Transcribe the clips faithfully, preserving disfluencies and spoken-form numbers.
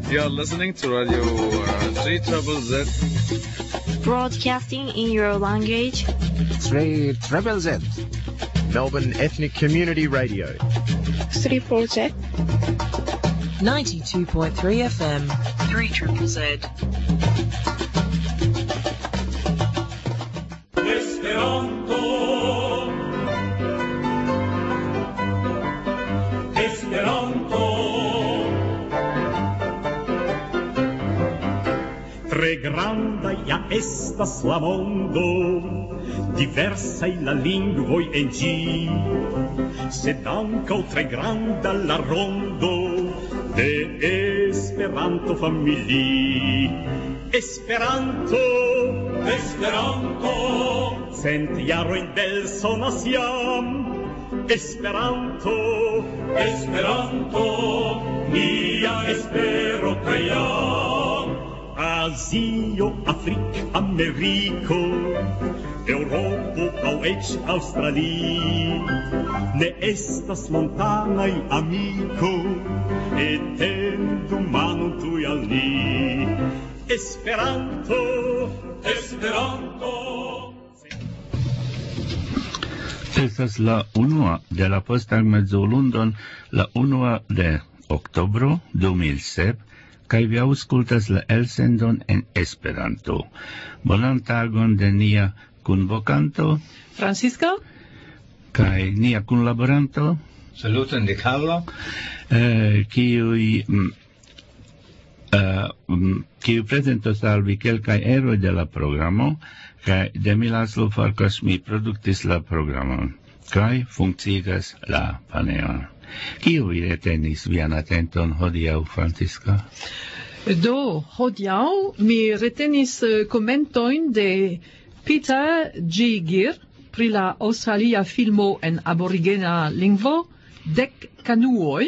You are listening to Radio uh, three Triple Z. Broadcasting in your language. three Triple Z. Melbourne Ethnic Community Radio. three four Z. ninety-two point three F M. three Triple Z. Esperanto. Esperanto. Tre granda ja estas la mondo, diversaj la lingvoj en ĝi, sed ankaŭ tre granda la rondo de Esperanto-familii. Esperanto, Esperanto, cent jarojn belsonas jam. Esperanto, Esperanto, nia espero tre jam. Azio, Afrik, Ameriko, Eŭropo aŭ eĉ Aŭstrali, ne estas montanaj amiko, etendu manon tuj al ni. Esperanto, Esperanto. Estas la unua de la posttagmezolundon, la unua de oktobro du mil sep, kaj vi aŭskultas la elsendon en Esperanto. Bonan tagon de nia kunvokanto Francisca kaj nia kunlaboranto. Saluton de Carlo. Eh, kiuj mm, eh, mm, kiu prezentos al vi kelkaj eroj de la programo, kaj de mi Laslo Farkas mi produktis la programon kaj funkciigas la paneon. Kiu vi retenis vian atenton hodiaŭ, Francisca? Do, hodiaŭ mi retenis eh, komentojn de Peter G. Gir pri la aŭstralia filmo en aborigena lingvo Dek kanuoj,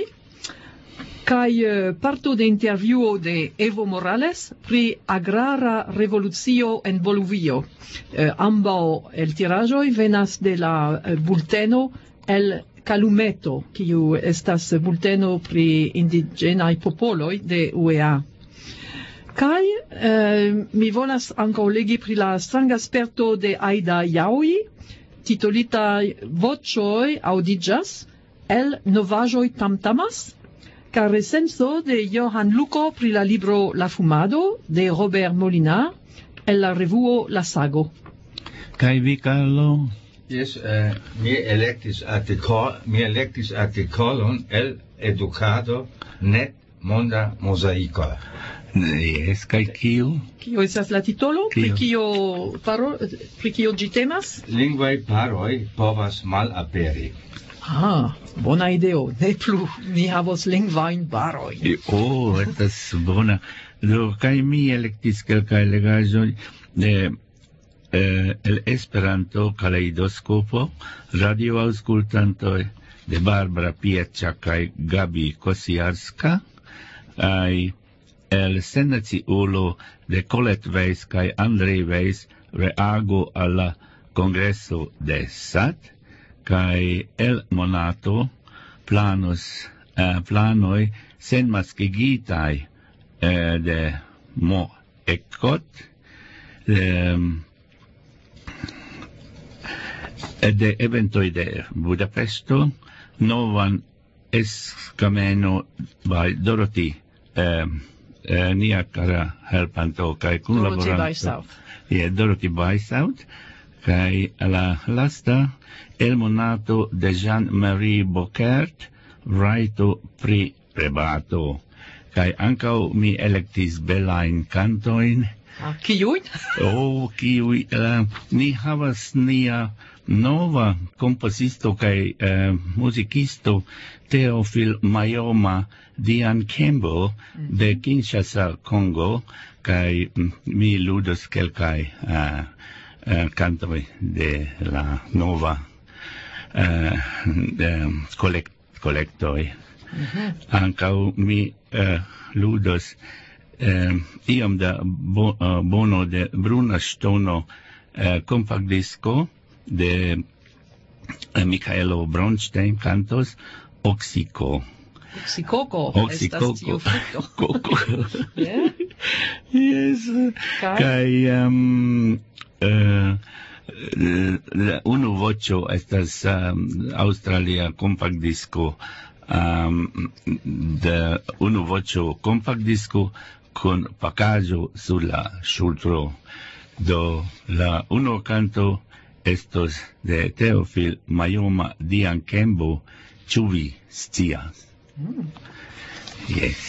kaj eh, parto de intervjuo de Evo Morales pri agrara revolucio en Bolivio. Eh, ambaŭ eltiraĵoj venas de la eh, bulteno el Calumeto, kiu estas bulteno pri indiĝenaj popoloj de U E A. Kaj eh, mi volas ankaŭ legi pri la stranga sperto de Aida Jaui, titolita Voĉoj aŭdiĝas el novaĵoj tamtamas, kaj recenzo de Johan Luko pri la libro La fumado de Robert Molinar el la revuo La Sago. Kaj vi, Carlo? Yes, uh, mi electis articol, mi electis articolon el Educado net monda mosaico. Yes, kaj kiu? Kio estas la titolo? Pri kio paro, pri kio ĝi temas? Lingvaj paroj povas malaperi. Ah, bona ideo. Ne plu ni havos lingvajn barojn. Oh, estas bona. Do, kaj mi elektis kelkaj legaĵoj de eh, el Esperanto kaleidoskopo, radioaŭskultantoj de Barbara Piecza kaj Gabi Kosiarska, kaj el senaciulo de Colette Weiss kaj Andrej Weiss reago al la kongreso de S A T, kaj el monato planos eh, planoj senmaskigitaj eh, de Mo Eckert, eh, de eventoj de Budapesto, novan eskameno by Dorothy, eh, eh, nia kara helpanto kaj kunlaboranto. Dorothy Weishaupt. Yeah, Dorothy Weishaupt, kaj la lasta el monato de Jean-Marie Bocquert, rajto pri prebato. Kaj ankaŭ mi elektis belajn kantojn. Ah, kiujn? Oh, kiuj, uh, ni havas nia nova kompozisto kaj uh, muzikisto Teofil Mayoma Dian Campbell mm-hmm. de Kinshasa, Congo, kaj mm, mi ludos kelkaj uh, uh, kantoj de la nova uh, de, kolekt, kolektoj. Mm-hmm. Ankaŭ mi uh, ludos uh, iom da bo, uh, bono de Bruna Ŝtono uh, compact disco de uh, Michaelo Bronstein cantos Oxico. Oxycoco. Oxycoco. Estas tiu frukto. Coco. Yeah. Yes. Kaj? Kai um, uh, la unu voĉo estas um, Australia compact disco um, de unu voĉo compact disco con pakaĵo sur la ŝultro. Do la unu canto estos de Teofil Mayoma Dian Kembo, ĉu vi scias? Mm. Yes.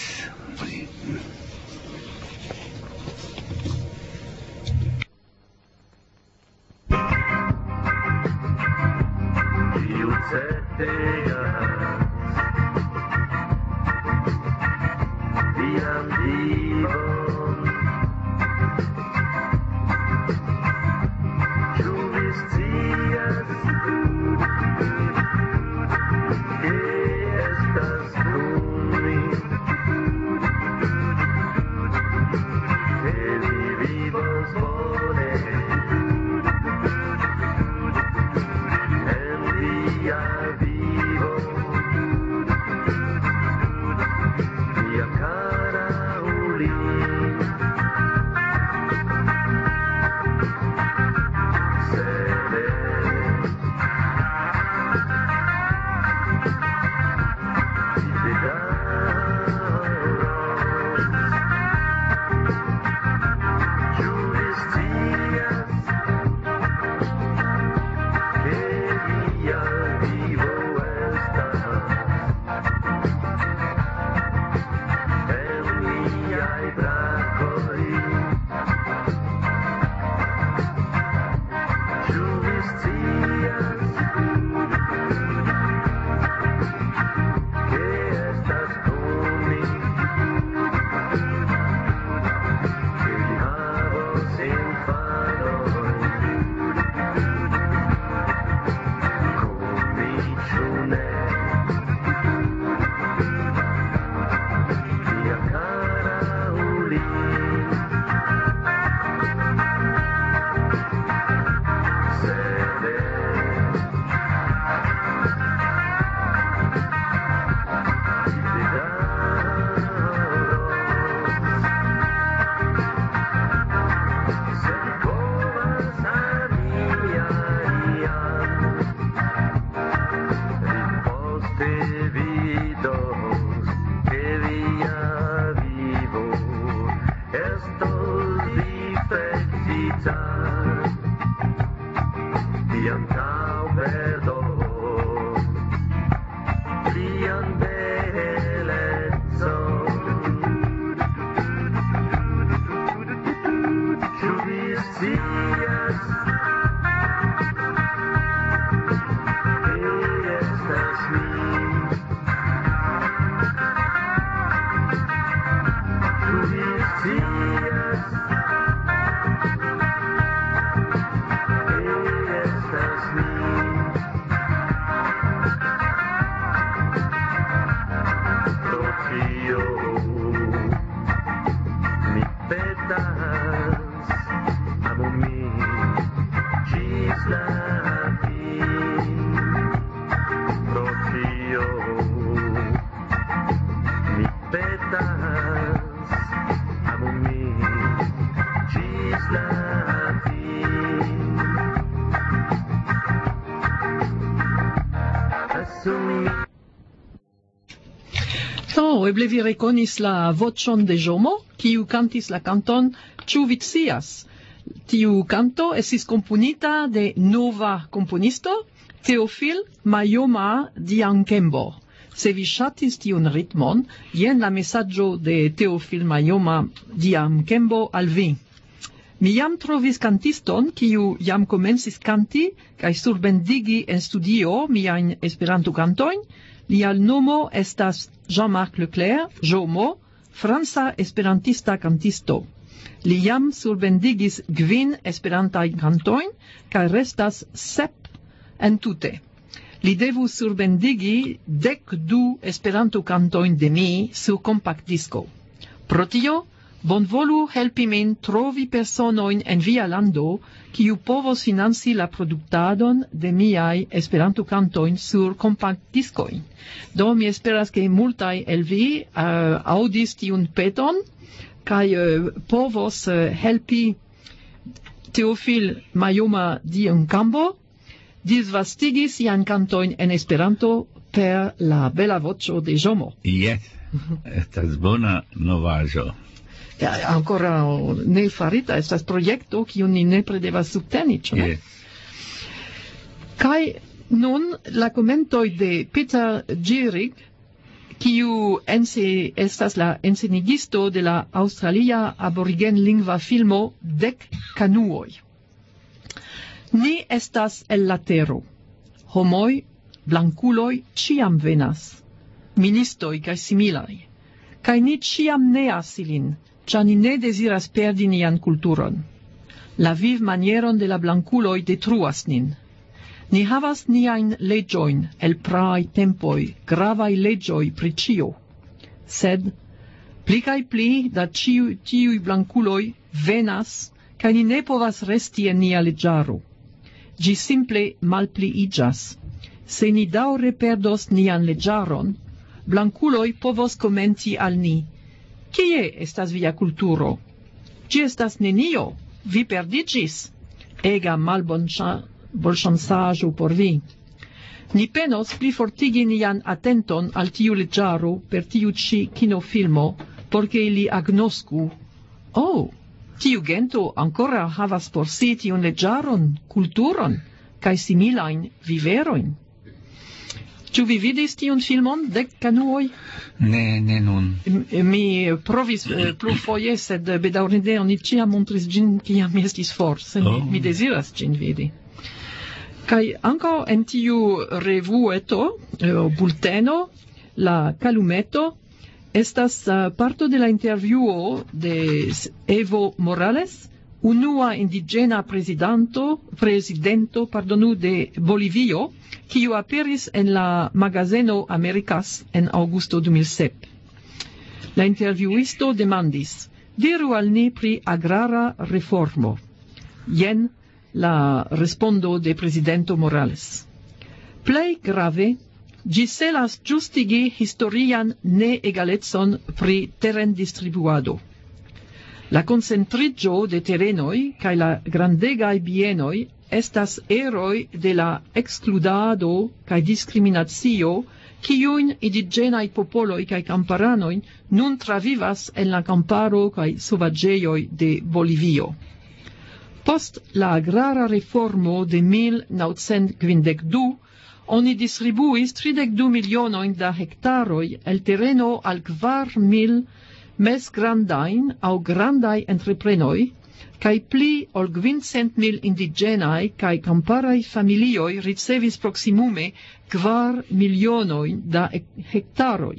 Do, eble vi rekonis la voĉon de Jomo, kiu kantis la kanton Ĉu vi scias? Tiu kanto estis komponita de nova komponisto, Teofil Mayoma Diankembo. Se vi ŝatis tiun ritmon, jen la mesaĝo de Teofil Mayoma Diankembo al vi. Mi jam trovis kantiston, kiu jam komencis kanti kaj surbendigi en studio miajn Esperanto-kantojn. Lia nomo estas Jean-Marc Leclerc, Jomo, franca esperantista kantisto. Li jam surbendigis kvin esperantajn kantojn kaj restas sep entute. Li devus surbendigi dek du Esperanto-kantojn de mi sur compact disco. Pro tio, Bonvolu helpi min trovi personojn en via lando, kiu povos financi la produktadon de miaj Esperanto-kantojn sur kompaktdiskojn. Do mi esperas ke multaj el vi uh, aŭdis tiun peton kaj uh, povos uh, helpi Teofil Mayoma Dion-Kambo disvastigi sian kantojn en Esperanto per la bela voĉo de Jomo. Yes, estas bona novaĵo. Ja, ancora ne farita, estas projekto kiun ni nepre devas subteni, ĉu ne? Yes. Kaj nun la komentoj de Peter Gierig, kiu ense estas la ensenigisto de la aŭstralia aborigen-lingva filmo Dek kanuoj. Ni estas el la tero. Homoj, blankuloj ĉiam venas, ministoj kaj similaj. Kaj ni ĉiam neas ilin, ĉar ni ne deziras perdi nian kulturon. La vivmanieron de la blankuloj detruas nin. Ni havas niajn leĝojn el praaj tempoj, gravaj leĝoj pri ĉio. Sed pli kaj pli da ĉiuj tiuj blankuloj venas, kaj ni ne povas resti en nia leĝaro. Ĝi simple malpliiĝas. Se ni daŭre perdos nian leĝaron, blankuloj povos komenti al ni: Kie estas via kulturo? Ĝi estas nenio, vi perdiĝis. Ega malbonŝancaĵo por vi. Ni penos plifortigi nian atenton al tiu leĝaro per tiu ĉi kinofilmo, por ke ili agnosku: Oh, tiu gento ancora havas por si tiun leĝaron, kulturon kaj similajn viverojn. Ĉu vi vidis tiun filmon, Dek kanuoj? Ne, ne nun. Mi provis uh, plurfoje, sed bedaŭrinde oni ĉiam montris ĝin kiam mi estis for, sed oh. mi, mi deziras ĝin vidi. Kaj ankaŭ en tiu revueto, uh, bulteno, la Calumeto, estas uh, parto de la intervjuo de Evo Morales, unua indigena presidento, presidento pardonu, de Bolivio, kiu aperis en la magazeno Americas en aŭgusto du mil sep. La intervjuisto demandis: diru al ni pri agrara reformo. Jen la respondo de presidento Morales. Plej grave, ĝi celas ĝustigi historian neegalecon pri terendistribuado. La koncentriĝo de terenoj kaj la grandegaj bienoj estas eroj de la ekskludado kaj diskriminacio, kiujn indiĝenaj popoloj kaj kamparanoj nun travivas en la kamparo kaj sovaĝejoj de Bolivio. Post la agrara reformo de mil naŭcent kvindek du, oni distribuis tridek du milionojn da hektaroj el tereno al kvar mil mezgrandajn aŭ grandaj entreprenoj, kaj pli ol kvincent mil indiĝenaj kaj kamparaj familioj ricevis proksimume kvar milionojn da hektaroj.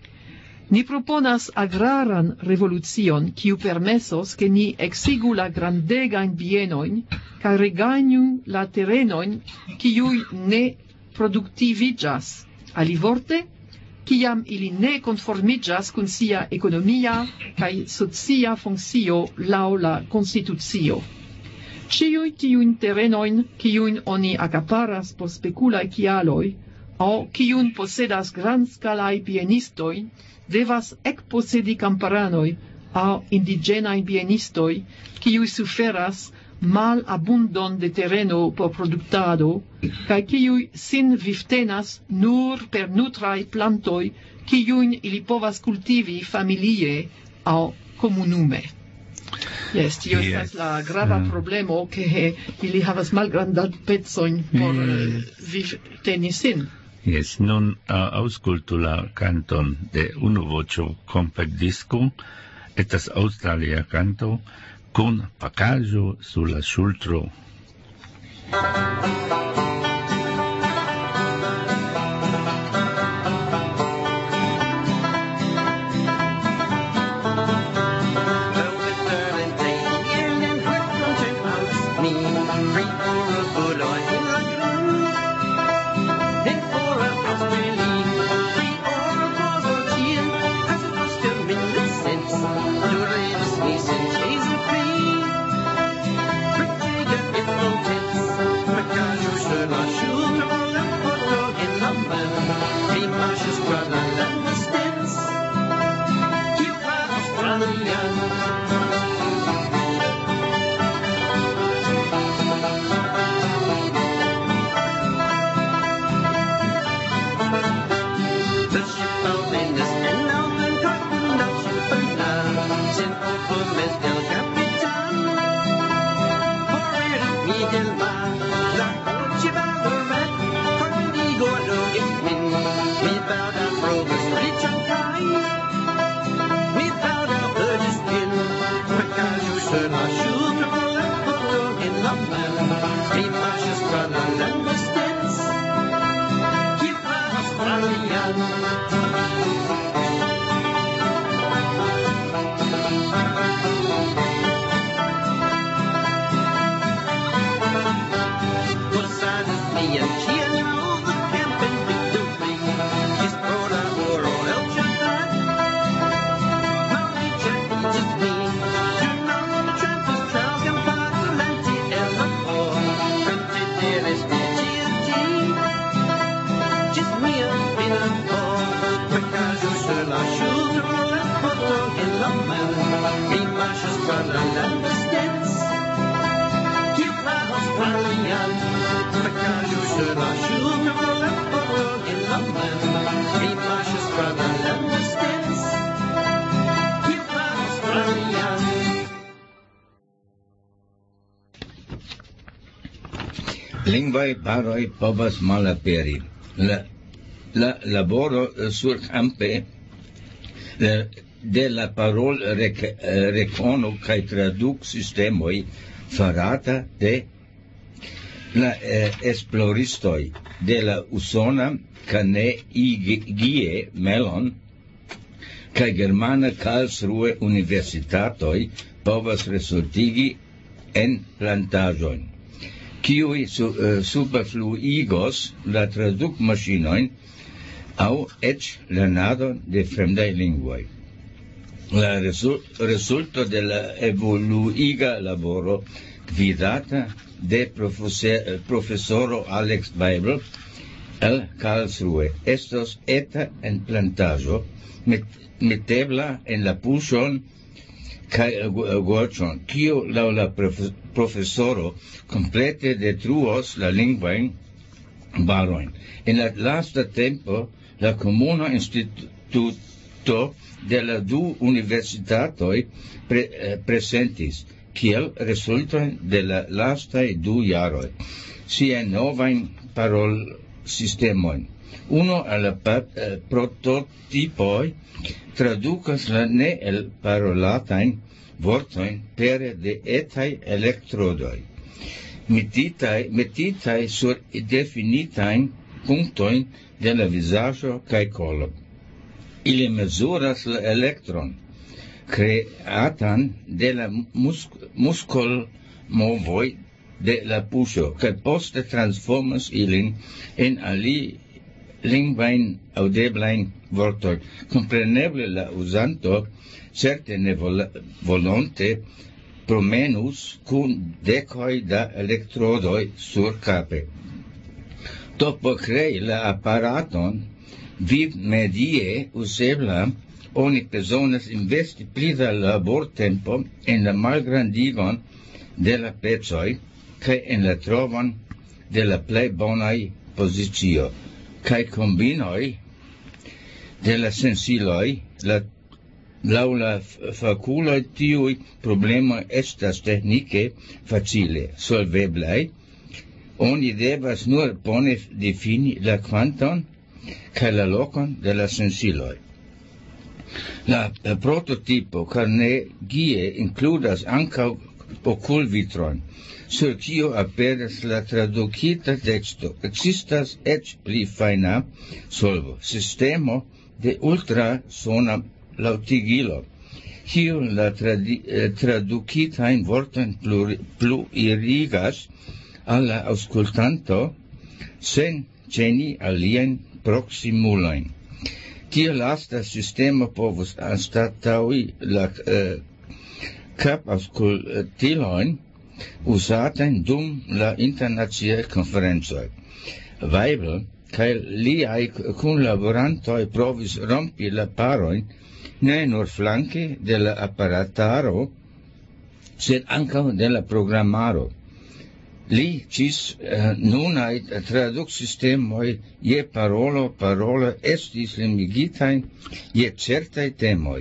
Ni proponas agraran revolucion, kiu permesos ke ni eksigu la grandegajn bienojn kaj regajnu la terenojn, kiuj ne produktiviĝas. Alivorte, kiam ili ne konformiĝas kun sia ekonomia kaj socia funkcio laŭ la konstitucio. Ĉiuj tiujn terenojn, kiujn oni akaparas por spekulaj kialoj, aŭ kiujn posedas grandskalaj bienistoj, devas ekposedi kamparanoj aŭ indiĝenaj bienistoj, kiuj suferas malabundon de tereno por produktado, kaj kiuj sin vivtenas nur per nutraj plantoj, kiujn ili povas kultivi familie aŭ komunume. Yes, tio Yes. estas la grava Mm. problemo, ke ili havas malgrandajn pecojn por Mm. vivteni sin. Yes, nun uh, aŭskultu la kanton de unuvoĉo kompaktdisko, estas aŭstralia kanto, kun pakaĵo sur la ŝultro. Sense, du redest tienes difficulté. Just mia bien fort, because je suis la chose, le photo et la main. Images par la landestens, qui parle australien, because je suis la chose, le photo et la main. Images par la landestens, qui parle australien. Lingvaj paroj povas malaperi. La, la laboro surkampe la, de la parol rek, rekono kaj traduksistemoj farata de la eh, esploristoj de la usona Carnegie Mellon kaj germana Karlsruhe universitatoj povas resultigi en plantaĵojn, kiuj su, uh, superfluigos la tradukmaŝinojn aŭ eĉ lernadon de fremdaj lingvoj. La resul, resulto de la evoluiga laboro gvidata de profesor, profesoro Alex Weibel el Karlsruhe estos eta en plantaĵo met, metebla en la puŝon kaj gorĝon, kio laŭ la profesoro komplete detruos la lingvajn barojn. En la lasta tempo la komuna instituto de la du universitatoj pre, eh, presentis kiel resultojn de la lastaj du jaroj siajn novajn parolsistemojn. Uno el la eh, prototipoj tradukas la ne elparolatajn vortojn pere de etaj elektrodoj, metitaj, metitaj sur definitajn punktojn de la vizaĝo kaj kolo. Ili mezuras la elektron kreatan de la musk muskolmovoj de la puŝo kaj poste transformas ilin en ali lingvajn aŭdeblajn vortoj. Kompreneble la uzanto certe ne vol volonte promenus kun dekoj da elektrodoj surkape. Do por krei la aparaton vivmedie uzebla, oni bezonas investi pli da labortempo en la malgrandigon de la pecoj kaj en la trovon de la plej bonaj pozicio, kaj kombinoj de la sensiloj, la laŭ la fakuloj tiuj problemoj estas tehnike facile solveblaj. Oni devas nur bone difini la kvanton kaj la lokon de la sensiloj. La, la prototipo Carnegie inkludas ankaŭ okulvitron, sur kiu aperas la tradukita teksto. Ekzistas eĉ pli fajna solvo, sistemo de ultrasona laŭtigilo, kiu la tradi, eh, tradukitajn vortojn pluirigas al la aŭskultanto sen ĝeni aliajn proksimulojn. Tia lasta sistemo povus anstataŭi la eh, kapaŭskultilojn uzatajn dum la internaciaj konferencoj. Weibel kaj liaj kunlaborantoj provis rompi la parojn ne nur flanke de la aparataro, sed ankaŭ de la programaro. Li ĝis uh, nunaj traduksistemoj je parolo parolo estis limigitaj je certaj temoj,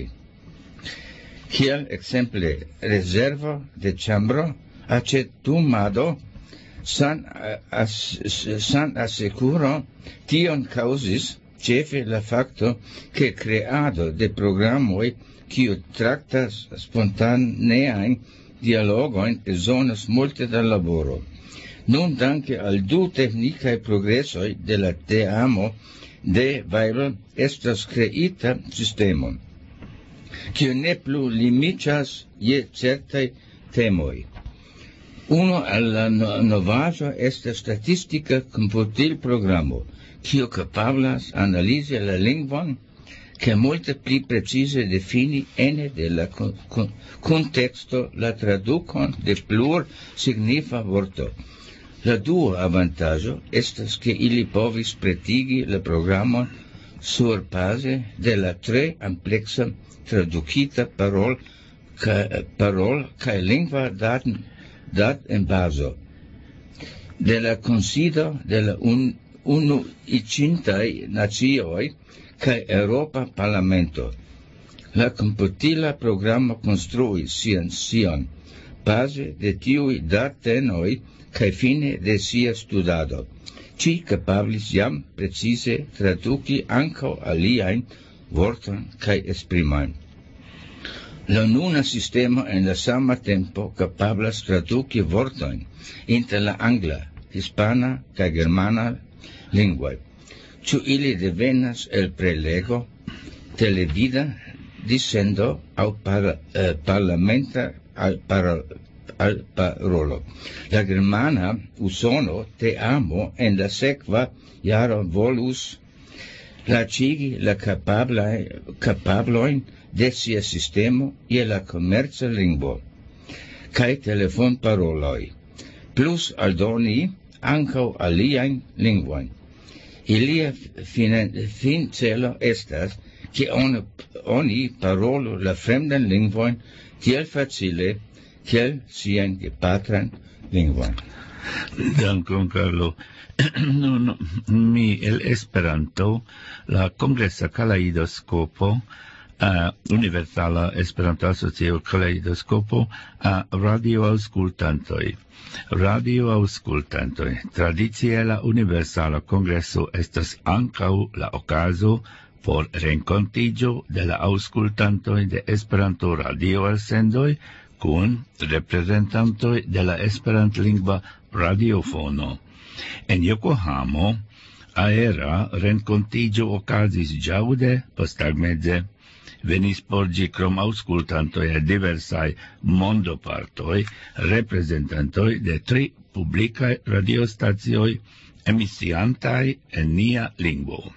kiel ekzemple rezervo de ĉambro, aĉetumado, san, as, san asekuro. Tion kaŭzis ĉefe la fakto, ke kreado de programoj kiu traktas spontaneajn dialogojn bezonas multe da laboro. Nun danke al du teknikaj progresoj de la teamo de Weibel estas kreita sistemo, kiu ne plu limiĝas je certaj temoj. Uno el la novaĵo estas statistika komputilprogramo, kiu kapablas analizi la lingvon kaj multe pli precize defini ene de la kunteksto la tradukon de plur signifa vorto. La dua avantaggio estas che ili povis pretigi la programon sur base de la tre amplexa traducita parol ca, parol ca lingua dat, dat en baso de la consido de la un, unu icintai nazioi ca Europa Parlamento. La computila programa construi sian sion base de tiui datenoi ca fine de sia studado. Ci capablis jam precise traduci anco aliaen vorton ca esprimain. La nuna sistema en la sama tempo capablas traduci vortoin inter la angla, hispana ca germana linguae. Ciu ili devenas el prelego, televida, dissendo au par, eh, parlamenta al, par, al parolo. La germana usono te amo en la sequa jaro volus lacigi la capabloin de sia sistemo je la commercia lingvo, cae telefon paroloi, plus aldoni ancau aliaen lingvoin. Ilia fin, fin celo estas che on, oni parolo la fremdan lingvoin tiel facile kiel sian gepatran lingvoin. Dankon, Carlo. Nun, mi el Esperanto, la Congresa Kaleidoskopo, uh, Universala Esperanto Asocio Kaleidoskopo, a radio auscultantoi. Radio auscultantoi. Tradicie la Universala Congreso estas ancau la ocaso por rencontigio de la auscultantoi de Esperanto radio elsendoi cun representantoi de la Esperantlingva radiofono. En Yokohamo, aera rencontigio ocasis jaude postagmeze, venis porgi crom auscultantoi e diversai mondopartoi, representantoi de tri publicae radiostazioi emissiantai en nia lingvo.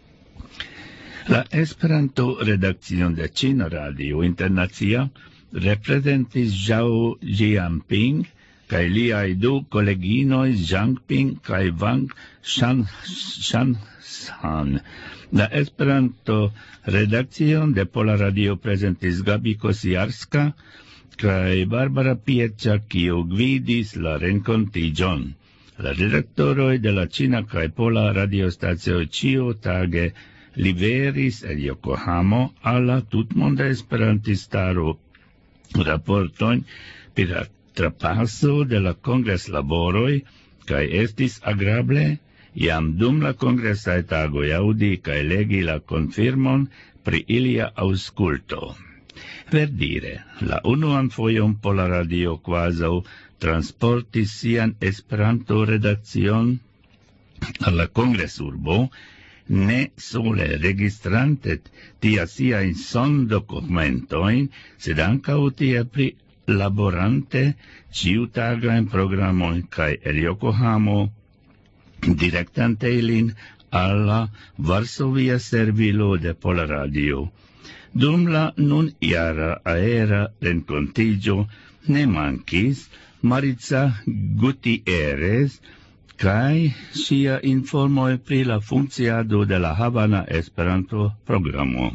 La Esperanto redaccion de Cina Radio Internacia representis Zhao Jianping kai liai du colleginoi Zhang Ping kai Wang Shan Shan San. La Esperanto redaccion de Pola Radio presentis Gabi Kosiarska kai Barbara Pieccia, kiu gvidis la rencontigion. La redaktoroi de la Cina kai Pola radiostacio ciu tage liveris el Yokohamo alla tutmonda esperantistaro raporton per trapasso de la congres laboroi, cae estis agrable, iam dum la congresae tagoi audi cae legi la confirmon pri ilia ausculto. Verdire, la unuan foion Pola Radio quasau transportis sian Esperanto redaccion alla congresurbo, ne sole registrante tia sia in son documentoin, sed ancau tia pri laborante ciutaga in programoi cae el Yokohamo directante ilin alla Varsovia servilo de Pola Radio. Dum la nun iara aera rencontigio ne mancis Maritza Gutierrez cae sia informoi pri la funcciado de la Havana Esperanto programo.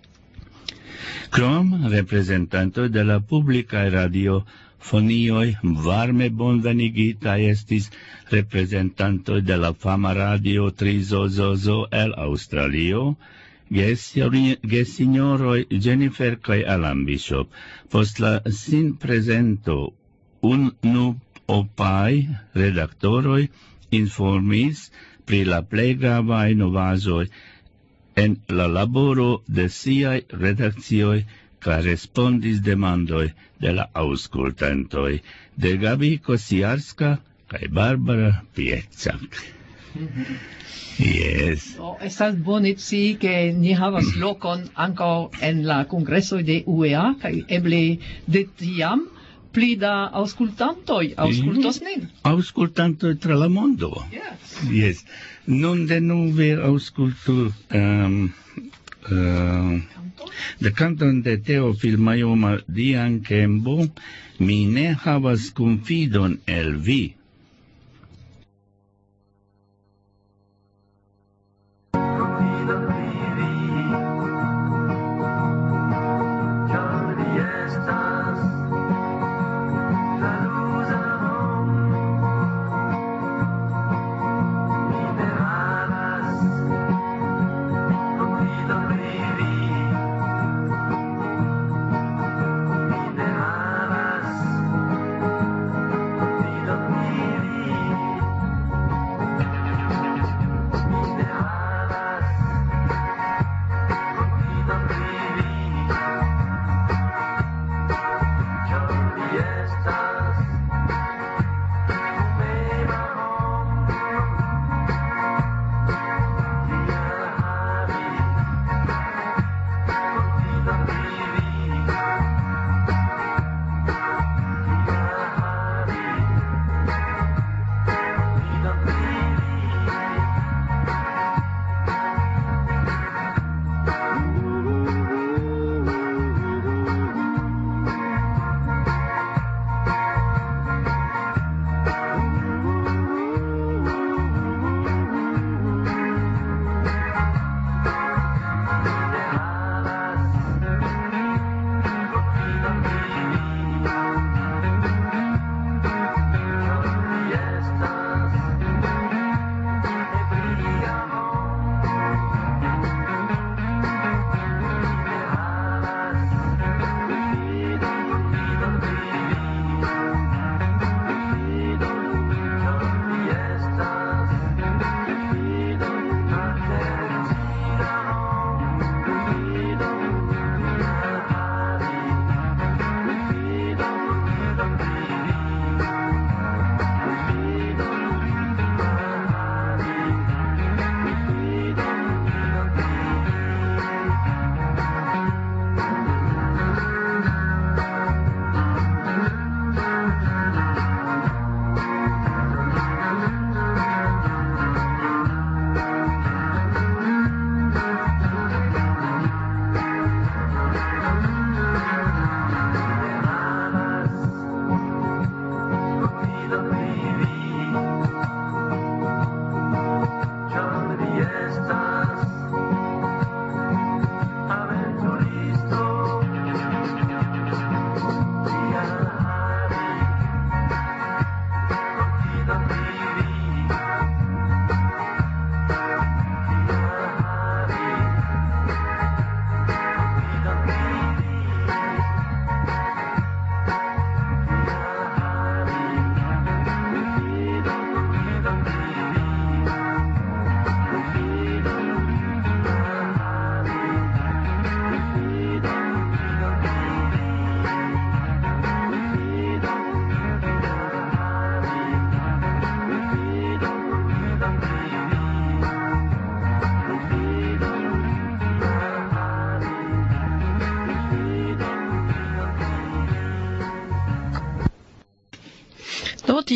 Crom representanto de la publicae radio fonioi varme bonvenigita estis representanto de la fama radio Trizozozo el Australio, gesignoroi Jennifer cae Alan Bishop. Post la sin presento un nu opai redaktoroi informis pri la plei gravae novazoi en la laboro de siai redakcioi ca respondis demandoi de la auscultantoi de Gabi Kosiarska cae Barbara Pieccia. Yes. Oh, estas bonici che ni havas locon anco en la congreso de U E A, cae eble de tiam pli da auscultantoi, auscultos nin. Auscultantoi tra la mondo. Yes. Yes. Nun de nuve auscultu um, uh, de canton de Teofil Mayoma Dian Kembo, mi ne havas confidon el vi.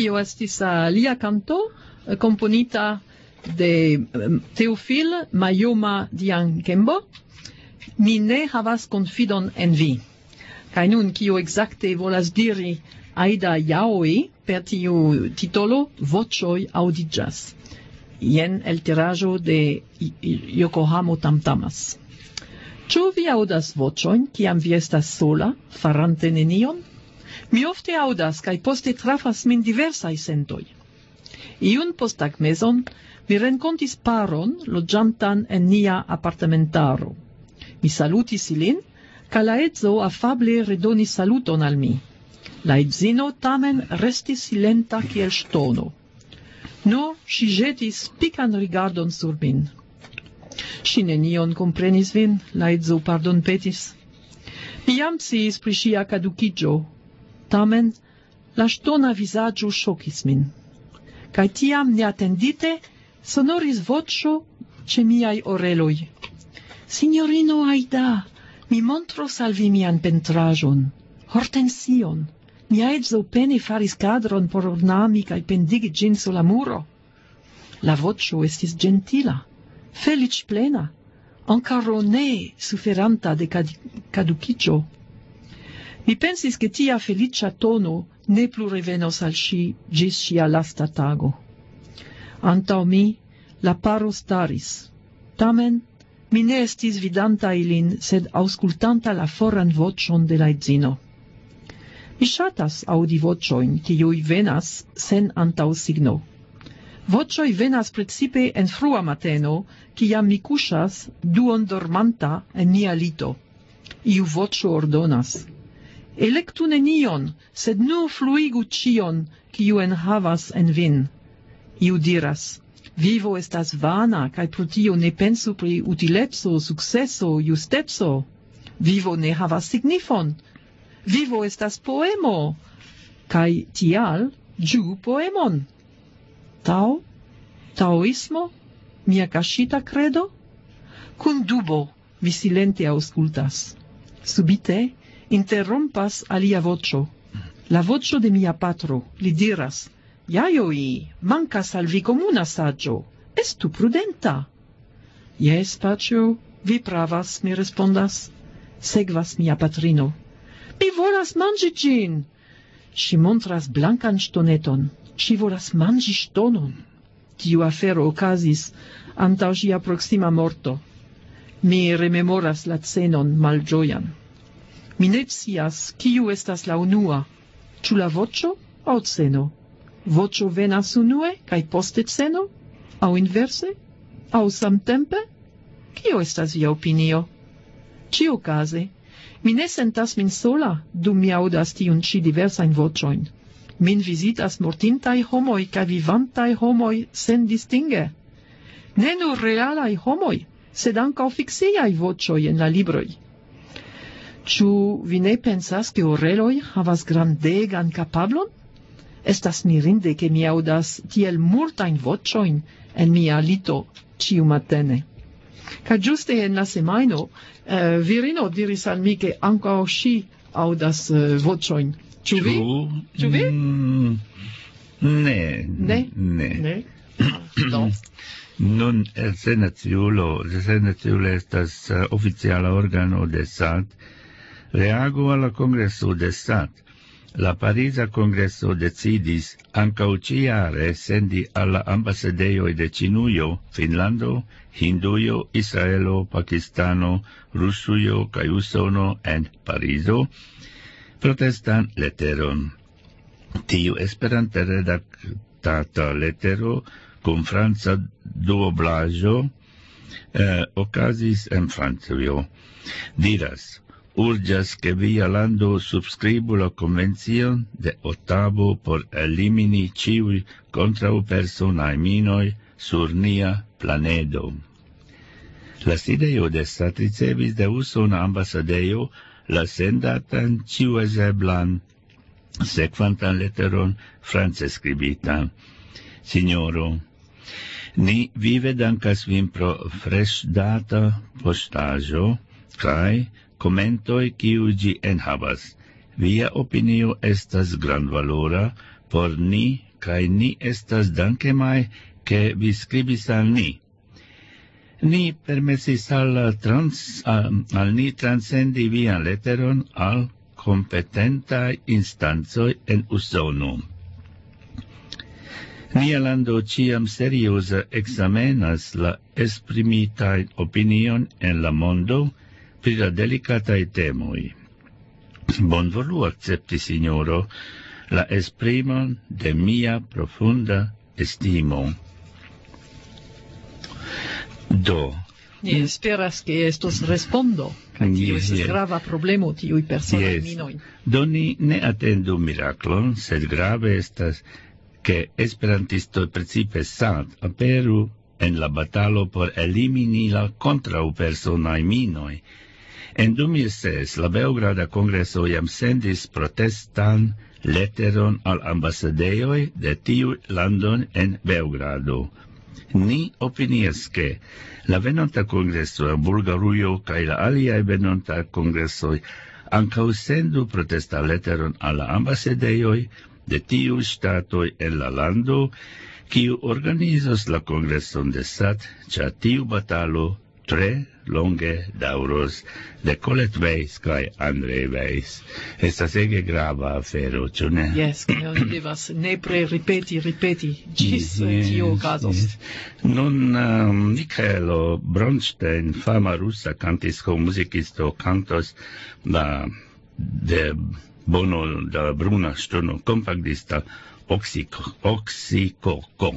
tio estis alia canto uh, componita de um, Teofil Mayoma Diankembo, Mi ne havas confidon en vi. Kaj nun, kio exacte volas diri Aida Yaoi per tiu titolo Voĉoj aŭdiĝas. Jen eltiraĵo de Yokohamo Tamtamas. Ĉu vi aŭdas voĉojn, kiam vi estas sola, farante nenion? Mi ofte aŭdas kaj poste trafas min diversaj sentoj. Iun posttagmezon mi renkontis paron loĝantan en nia apartamentaro. Mi salutis ilin, kaj la edzo afable redonis saluton al mi. La edzino tamen restis silenta kiel ŝtono. Nur ŝi ĵetis pikan rigardon sur min. Ŝi nenion komprenis vin, la edzo pardonpetis. Mi jam sciis pri ŝia kadukiĝo, tamen la ŝtona vizaĝo ŝokis min. Kaj tiam neatendite sonoris voĉo ĉe miaj oreloj. Signorino Aida, mi montros al vi mian pentraĵon, hortension. Mia edzo pene faris kadron por ornami kaj pendigi ĝin sur la muro. La voĉo estis ĝentila, feliĉplena, ankoraŭ ne suferanta de kadukiĝo. Mi pensis ke tia feliĉa tono ne plu revenos al ŝi ĝis ŝia lasta tago. Antaŭ mi la paro staris, tamen mi ne estis vidanta ilin, sed aŭskultanta la foran voĉon de la edzino. Mi ŝatas aŭdi voĉojn, kiuj venas sen antaŭsigno. Voĉoj venas precipe en frua mateno, kiam mi kuŝas duon dormanta en mia lito. Iu voĉo ordonas: elektu nenion, sed nur fluigu ĉion, kiu enhavas en vin. Iu diras: vivo estas vana, kaj pro tio ne pensu pri utileco, sukceso, justeco. Vivo ne havas signifon. Vivo estas poemo, kaj tial ĝuu poemon. Tao? Taoismo? Mia kaŝita kredo? Kun dubo vi silente aŭskultas. Subite interrompas alia voĉo. La voĉo de mia patro, li diras: Jajoi, mancas al vi comuna saggio. Estu prudenta. Jes, paĉjo, vi pravas, mi respondas. Sekvas mia patrino. Mi volas manĝi ĝin. Ŝi montras blankan ŝtoneton. Ŝi volas manĝi ŝtonon. Tiu afero okazis antaŭ ŝia proksima morto. Mi rememoras la scenon malĝojan. Mi ne scias, kiu estas la unua, ĉu la voĉo aŭ ceno. Voĉo venas unue kaj poste ceno? Aŭ inverse? Aŭ samtempe? Kio estas via opinio? Ĉiuokaze, mi ne sentas min sola, dum mi aŭdas tiun ĉi diversajn voĉojn. Min vizitas mortintaj homoj kaj vivantaj homoj sendistinge. Ne nur realaj homoj, sed ankaŭ fikciaj voĉoj en la libroj. Ĉu vi ne pensas, ke oreloj havas grandegan kapablon? Estas mirinde ke mi aŭdas tiel multajn voĉojn en mia lito ĉiumatene. Kaj ĝuste en la semajno uh, virino diris al mi, ke ankaŭ ŝi aŭdas uh, voĉojn. Ĉu vi? Ĉu vi? Mm, ne. Ne? Ne. Ne? No. Nun el senaciulo, el senaciulo estas uh, oficiala organo de S A T, reago a la kongreso de S A T. La Pariza Kongreso decidis ankaŭ ĉiare sendi al la ambasadejoj de Ĉinujo, Finnlando, Hindujo, Israelo, Pakistano, Rusujo kaj Usono en Parizo protestan leteron. Tiu esperante redaktata letero kun franca duoblaĵo eh, okazis en Francujo. Diras: urĝas ke via lando subskribu la konvencion de Otavo por elimini ĉiuj kontraŭpersonaj minoj sur nia planedo. La sidejo de S A T ricevis de Usona ambasadejo la sendatan ĉiuuzeblan sekvantan leteron france skribitan. Signoro, ni vive dankas vin pro freŝdata poŝtaĵo kaj komentoj kiuj ĝi enhavas. Via opinio estas grandvalora por ni kai ni estas dankemai ke vi skribis al ni. Ni permesis al, trans, al, al ni transcendi vian letteron al competentai instancoi en Usono. Nia lando ciam seriosa examenas la esprimitai opinion en la mondo pri la delicatai temoi. Bonvolu accepti, signoro, la esprimon de mia profunda estimo. Do. Ni esperas que estos respondo, kaj tio Yes, estas yes. grava problemo tiuj personaj Yes. minoj. Do ni ne atendu miraklon, sed grave estas che esperantistoj precipe sad aperu en la batalo por elimini la kontraŭ personaj minoj. En du mil ses la Beograda Kongreso jam sendis protestan letteron al ambasadejoj de tiu landon en Beogrado. Ni opinias che la venonta Kongreso en Bulgarujo kaj la aliaj venonta Kongresoj ankaŭ sendu protesta letteron al la ambasadejoj de tiu ŝtatoj en la lando, kiu organizos la Kongreson de S A T, ĉar tiu batalo tre longe daŭros de Colette Weiss kaj André Weiss. Estas ege grava afero, ĉu ne? Yes, kaj oni devas nepre ripeti, ripeti, ĝis Yes, tio okazos. yes. Nun um, Michaelo Bronstein, fama rusa kantisto, muzikisto, kantos la de bono da bruna ŝtono kompaktdista Oxyco- Oxycoco.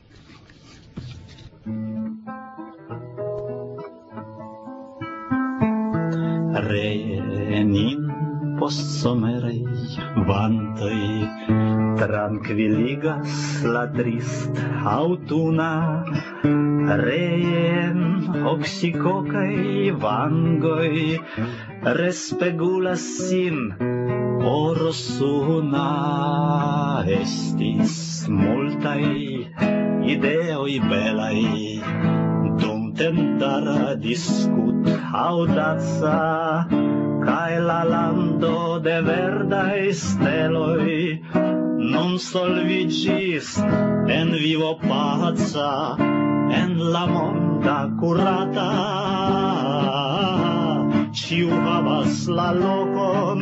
Renin postsomeraj vantoj trankviligas la trist aŭtuna. Reen oksikokaj vangoj respegulas sin orosuna. Estis multaj ideoj belaj dum tentara diskut audaca, kaj la lando de verdaj steloj nun solviĝis en vivo paca, en la monda kurata. Ĉiu havas la lokon,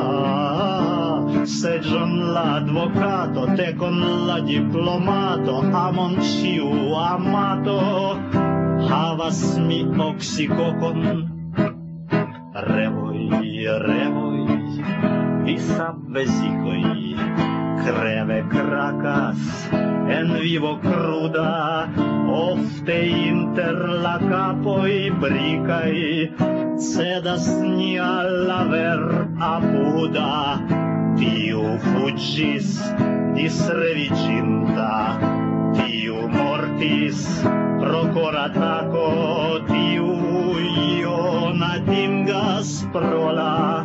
seĝon la advokato, tekon la diplomato, amon ĉiu amato. Havas mi oksikokon, revoj, revoj, visa vezikoj, kreve krakas, en vivo kruda, ofte inter la kapoj brikaj, cedas nia la ver apuda, tiu fuĝis disreviĝinta, tiu mortis pro koratako, tiu ion atingas pro la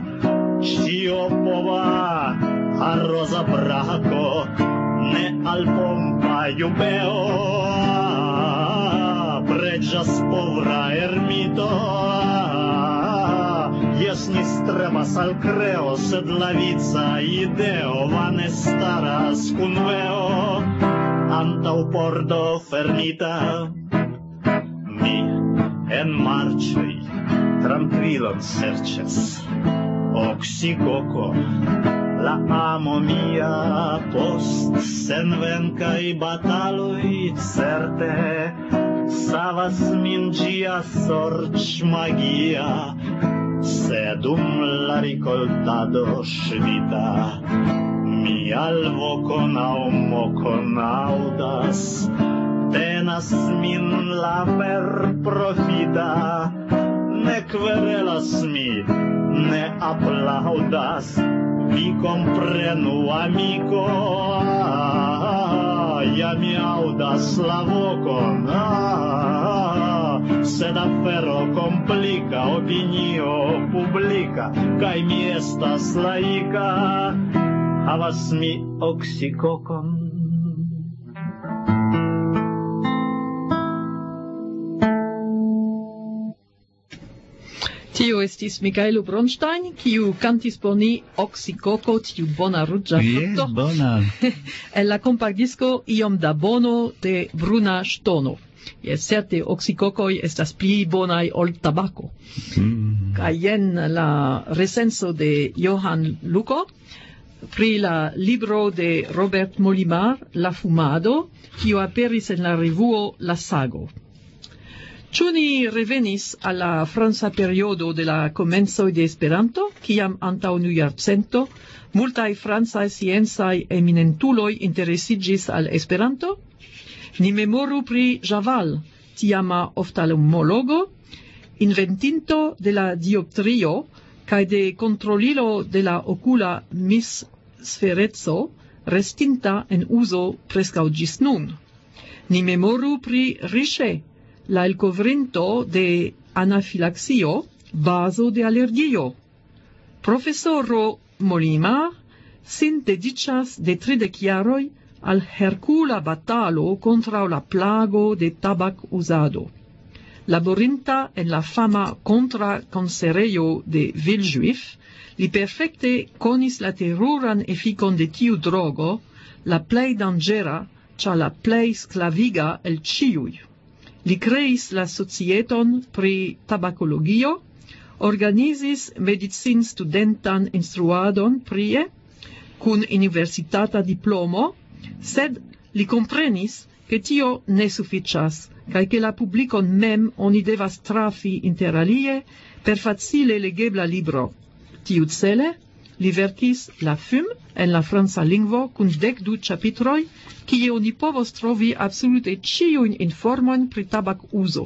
ĉiopova arroza brako, ne al pompa jubeo preĝas povra ermito. Jes ni strebas al kreo, sed la vica ideo vane staras kun veo antaŭ pordo fermita. Mi en marĉoj trankvilon serĉas, oksikoko, la amo mia post senvenkaj bataloj certe savas min ĝia sorĉmagia, sed dum la rikoltado ŝvita mi alvokon aŭ mokon aŭdas, tenas min la perprofita, ne kverelas mi, ne aplaŭdas, vi komprenu, amiko, ja mi aŭdas la vokon, sed afero komplika, opinio publika, kaj mi estas laika, havas mi oksikokon. Tio estis Michaelo Bronstein, kiu cantis por ni Oxycoco, tiu bona ruĝa Yes, frukto. bona. En la compactdisco Iom da bono de Bruna Ŝtono. Jes, certe Oxycocoj estas pli bonaj ol tabako. Mm. Kaj jen la recenso de Johan Luco pri la libro de Robert Molimar, La fumado, kiu aperis en la revuo La Sago. Ĉu ni revenis al la franca periodo de la komencoj de Esperanto, kiam antaŭ unu jarcento multaj francaj sciencaj eminentuloj interesiĝis al Esperanto? Ni memoru pri Javal, tiama oftalmologo, inventinto de la dioptrio kaj de kontrolilo de la okula missfereco, restinta en uzo preskaŭ ĝis nun. Ni memoru pri Richet, la elkovrinto de anafilaksio, bazo de alergio. Profesoro Molimar sin dediĉas de tridek jaroj al herkula batalo kontraŭ la plago de tabak-uzado. Laborinta en la fama kontrakancerejo de Villejuif, li perfekte konis la teruran efikon de tiu drogo, la plej danĝera, ĉar la plej sklaviga el ĉiuj. Li kreis la societon pri tabakologio, organizis medicin studentan instruadon prie, kun universitata diplomo, sed li komprenis ke tio ne sufiĉas, kaj ke la publikon mem oni devas trafi interalie per facile legebla libro. Tiucele li verkis La Fume en la franca lingvo kun dek du ĉapitroj, kie oni povos trovi absolute ĉiujn informojn pri tabak-uzo.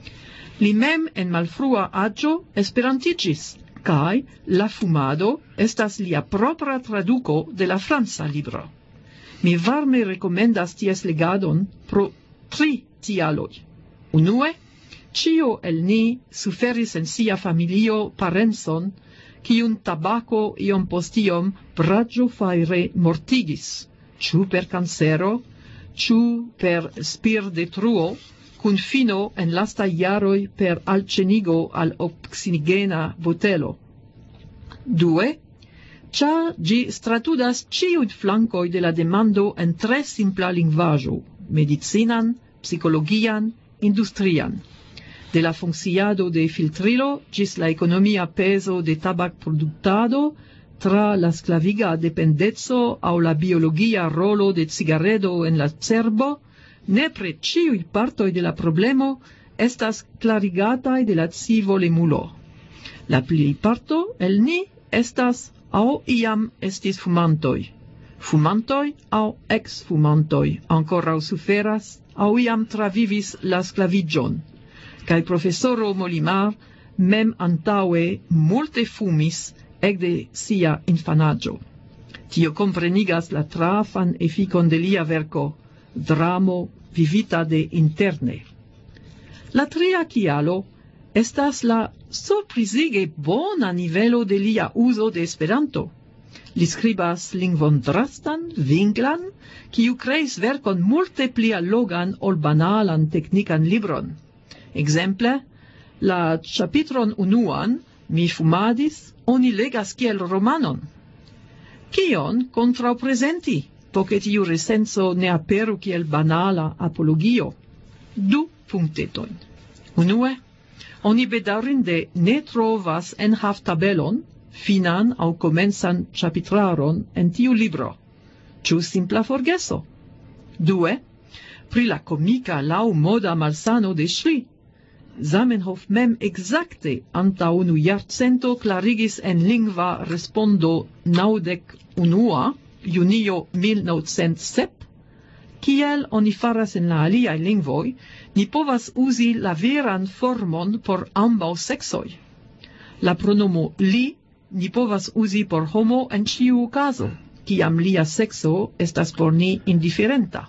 Li mem en malfrua aĝo esperantiĝis, kaj La fumado estas lia propra traduko de la franca libro. Mi varme rekomendas ties legadon pro tri tialoj. Unue, ĉio el ni suferis en sia familio parencon, kiun tabako iom post iom braĝofajre mortigis, ĉu per kancero, ĉu per spirdetruo, kun fino en lastaj jaroj per alĉenigo al oksigena botelo. Due, ĉar ĝi stratudas ĉiujn flankoj de la demando en tre simpla lingvaĵo, medicinan, psikologian, industrian. De la funkciado de filtrilo ĝis la ekonomia pezo de tabak-produktado, tra la sklaviga dependeco aŭ la biologia rolo de cigaredo en la cerbo, nepre ĉiuj partoj de la problemo estas klarigataj de la scivolemulo. La plejparto el ni estas aŭ iam estis fumantoj. Fumantoj aŭ ex-fumantoj ankoraŭ suferas aŭ iam travivis la sklaviĝon. Kaj profesoro Molimar mem antaŭe multe fumis ekde sia infanaĝo. Tio komprenigas la trafan efikon de lia verko, dramo vivita de interne. La tria kialo estas la surprizige bona nivelo de lia uzo de Esperanto. Li skribas lingvon drastan, vinglan, kiu kreis verkon multe pli allogan ol banalan teknikan libron. Ekzemple, la ĉapitron unuan, Mi fumadis, oni legas kiel romanon. Kion kontraŭprezenti, po ke tiu recenzo ne aperu kiel banala apologio? Du punktetojn. Unue, oni bedaŭrinde ne trovas enhavtabelon, finan aŭ komencan ĉapitraron en tiu libro. Ĉu simpla forgeso? Due, pri la komika laŭmoda malsano de Schli. Zamenhof mem exacte antaŭ unu jarcento klarigis en lingva respondo naŭdek unua, junio mil naŭcent sep, kiel oni faras en la aliaj lingvoj, ni povas uzi la veran formon por ambaŭ seksoj. La pronomo li ni povas uzi por homo en ĉiu kazo, kiam lia sekso estas por ni indiferenta.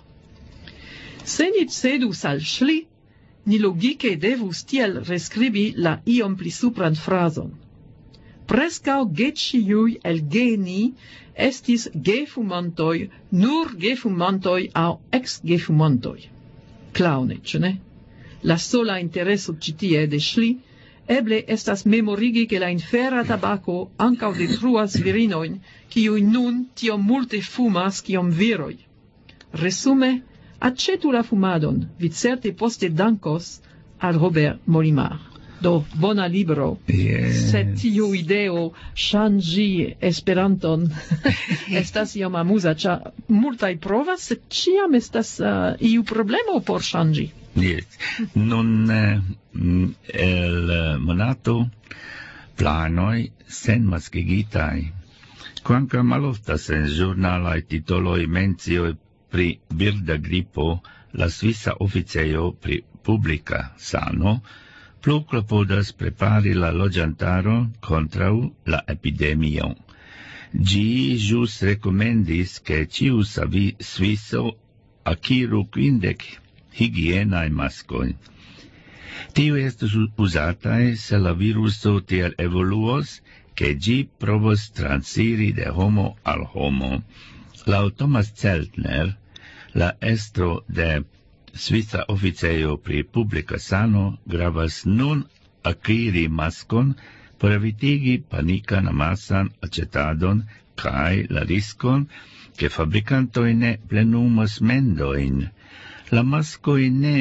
Se ni cedus al Schli, ni logike devus tiel reskribi la iom pli supran frazon. Preskaŭ geĉiuj el geni estis gefumantoj, nur gefumantoj aŭ ex-gefumantoj. Klaŭne, ĉu ne? La sola intereso ĉi tie de Schli Eble estas memorigi che la infera tabaco ancau detruas virinoin, kiui nun tiom multe fumas kiom viroi. Resume, accetu la fumadon, vi certe poste dankos al Robert Molimar. Do, bona libro. Yes. Sed tiu ideo ŝanĝi Esperanton estas iom amuza, ĉar multaj provas, sed ĉiam estas uh, iu problemo por ŝanĝi. Yes. Nun eh, el monato planoi sen maskigitai. Quancam maloftas en giornalai titoloi menzioi pri birda gripo, la Svissa Officejo pri publica sano plu klopodas prepari la loĝantaro kontraŭ la epidemio. Ĝi ĵus rekomendis, ke ĉiu savi Sviso akiru kvindek higienaj maskoj. Tiu estus uzataj se la viruso tiel evoluos, ke ĝi provos transiri de homo al homo. Laŭ Thomas Zeltner, la estro de Svissa Officejo pri publica sano, gravas nun akiri maskon por evitigi panikan amasan acetadon kaj la riskon ke fabrikantoj ne plenumos mendojn. La maskoj ne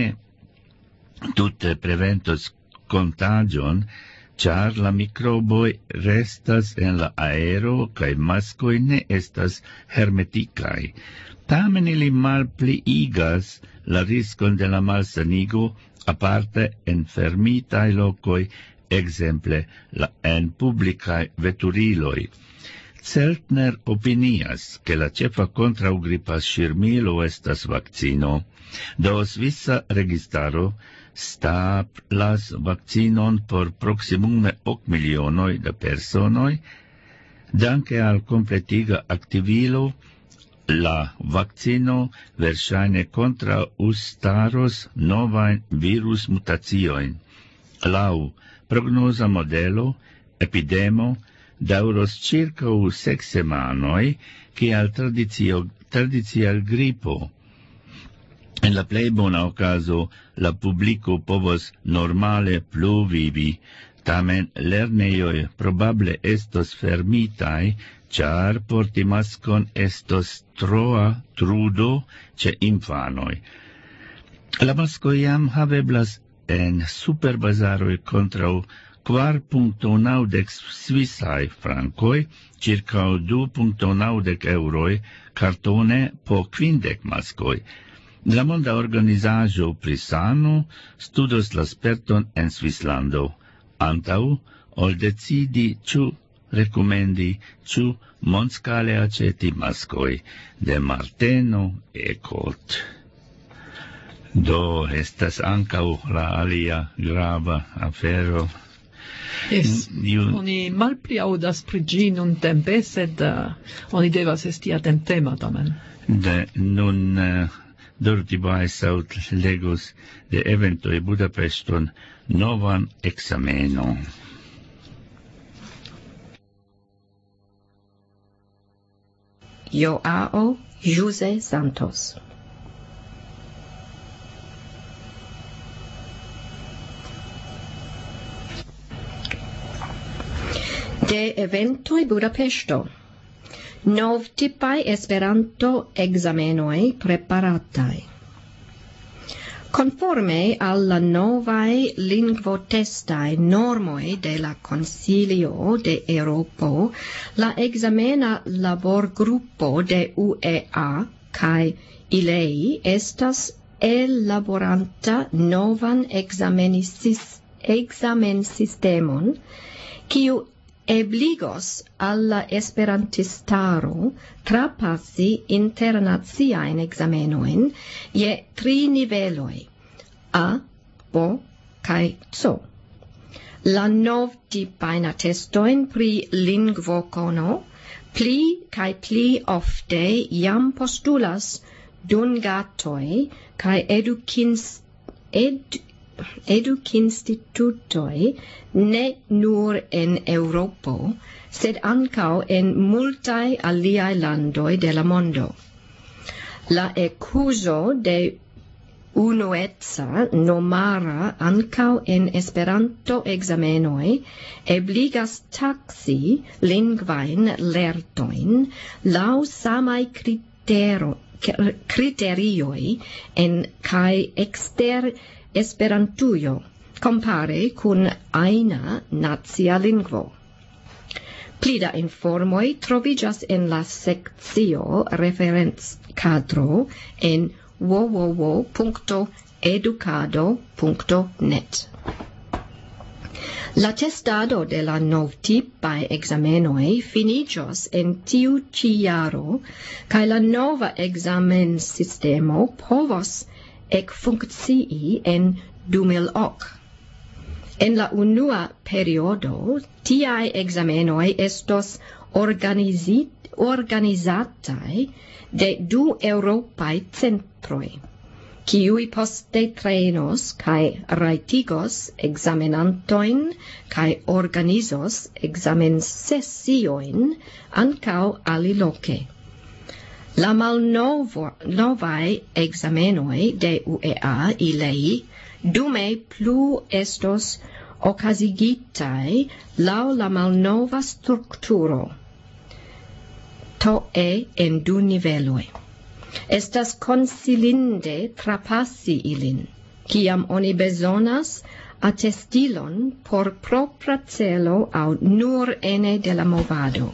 tute preventos contagion, char la microboi restas en la aero kaj maskoj ne estas hermetikaj. Tamen ili malpliigas la riskon de la malsanigo aparte en fermitaj lokoj, ekzemple la en publikaj veturiloj. Zeltner opinias ke la ĉefa kontraŭgripa ŝirmilo estas vakcino. Do Svissa registaro stablas vakcinon por proksimume ok milionoj da personoj, danke al kompletiga aktivilo. La vaccino verŝajne kontraŭstaros novajn virusmutaciojn. Laŭ prognoza modelo, epidemo daŭros ĉirkaŭ sek semanoj, kiel tradicio tradicia gripo. En la plej bona okazo la publiko povos normale plu vivi, tamen lernejoj probable estos fermitaj, char porti maskon estos troa trudo ĉe infanoj. La maskoj jam haveblas en superbazaroj kontraŭ kvar punkto naŭdek svisaj frankoj, ĉirkaŭ du punkto naŭdek eŭroj, kartone po kvindek maskoj. La monda organizaĵo pri sano studos la sperton en Svislando, antaŭ ol decidi ĉu rekomendi ĉu mondskale aĉeti maskoj de Marteno Ekot. Do estas ankaŭ la alia grava afero. Yes. Ju... Oni malpli aŭdas pri ĝi nuntempe, sed uh, oni devas esti atentema tamen. De nun uh, Dorothy Weishaupt legos de eventoj Budapeŝton novan ekzameno. Joao José Santos. De eventoj Budapeŝto. Novtipaj Esperanto ekzamenoj preparataj. Conforme alla novae lingvotestai normoi de la Consilio de Europo, la examena laborgruppo de U E A kai ilei estas elaboranta novan examenis examensistemon, kiu ebligos alla esperantistaro trapassi internaciaen examenoin je tri niveloi, A, B, kai C. La nov tipain testoin pri lingvokono pli kai pli ofte jam postulas dungatoi kai edukins ed edukinstitutoi ne nur en Europo, sed ancao en multae aliae landoi de la mondo. La ecuso de unueca nomara ancau en Esperanto examenoi ebligas taxi lingvain lertoin lau samai critero, criterioi en kai exter Esperantujo compare cun aina nacia lingvo. Plida informoi trovigas en la seccio referens cadro en w w w punto educado punto net. La testado de la novtipae examenoi finigios en tiu ci jaro, cae la nova examen sistemo povos ec functii en du mil ok. En la unua periodo, tiae examenoi estos organizit, organizatai de du Europae centroi, kiui poste trainos cae raitigos examenantoin cae organizos examen sessioin ancau aliloque. La malnovae examenoi de U E A ilei dume plu estos occasigitae lau la malnova structuro, to e en du niveloi. Estas consilinde trapassi ilin, ciam oni besonas attestilon por propra celo au nur ene de la movado.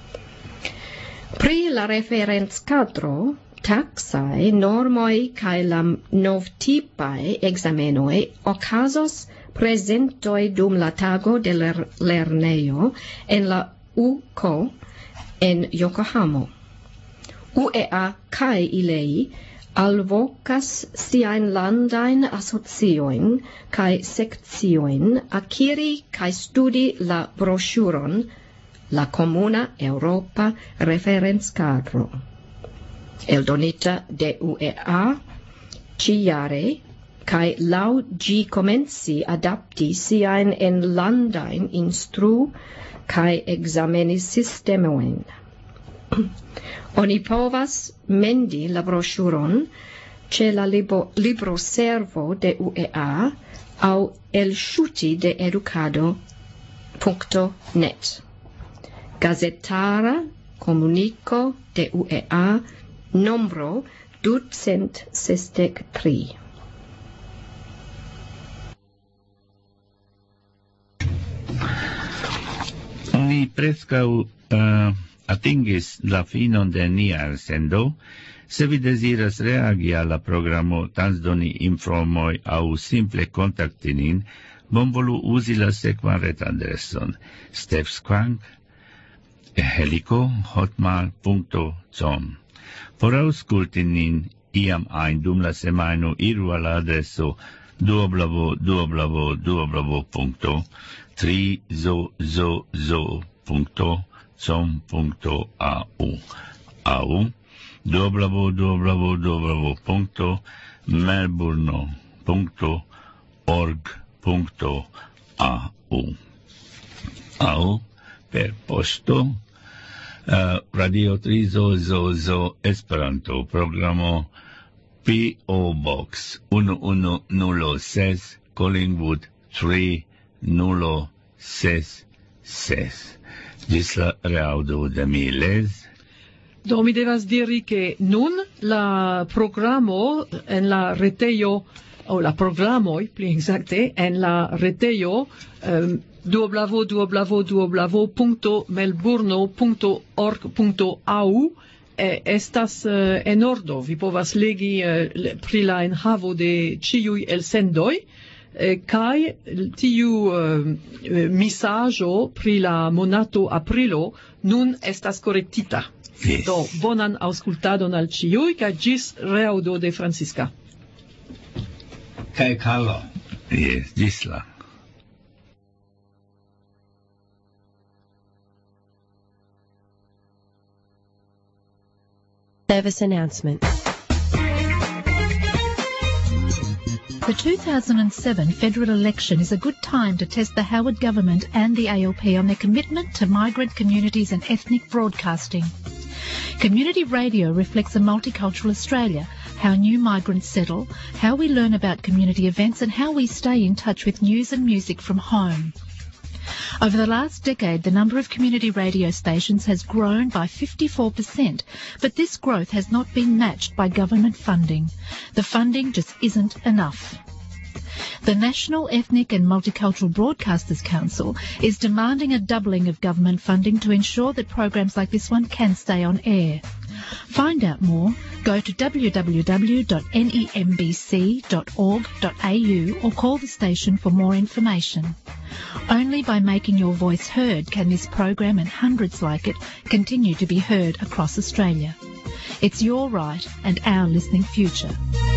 Pri la referens cadro, taxae, normoi cae la novtipae examenoi ocasos presentoi dum la tago de ler lerneio en la U C O en Yokohama. U E A cae ilei alvocas siain landain asocioin cae sectioin acquiri cae studi la brochuron La Comuna Europa Referens Cadro, eldonita de U E A ciare, cae lau gi comenci adapti siain en landain instru cae examenis systemoin. Oni povas mendi la brochuron ce la libro, libro servo de U E A au el shuti de educado punto net. Gazetara comunico de U E A nombro ducent sestec tri. Ni prescau uh, atingis la finon de nia elsendo. Se vi desiras reagi alla programo transdoni informoi au simple contactinin, bonvolu usi la sekvan retadreson stefsquank helico hotmail punto com. Por ausculti nin iam ein dum la semaino iru al adreso w w w punto trizozozo punto com punto a u au w w w punto melbourne punto org punto a u au per posto uh, Radio Trizozozo Esperanto programo P O Box one one zero six Collingwood three zero six six. Gis la reaudo de mi les. Do mi devas diri che nun la programo en la retejo, o la programoi, pli exacte, en la retejo um, w w w punto melbourne punto org punto a u eh, estas uh, en ordo. Vi povas legi uh, pri la enhavo de ciui elsendoi, eh, kai tiu uh, misajo pri la monato aprilo nun estas correctita. Yes. Do, bonan auscultadon al ciui, ca gis reaudo de Francisca. Kai Carlo. Yes, gis la. Service announcement. The two thousand seven federal election is a good time to test the Howard government and the A L P on their commitment to migrant communities and ethnic broadcasting. Community radio reflects a multicultural Australia, how new migrants settle, how we learn about community events, and how we stay in touch with news and music from home. Over the last decade, the number of community radio stations has grown by fifty-four percent, but this growth has not been matched by government funding. The funding just isn't enough. The National Ethnic and Multicultural Broadcasters Council is demanding a doubling of government funding to ensure that programs like this one can stay on air. Find out more, go to w w w dot nembc dot org dot a u or call the station for more information. Only by making your voice heard can this program and hundreds like it continue to be heard across Australia. It's your right and our listening future.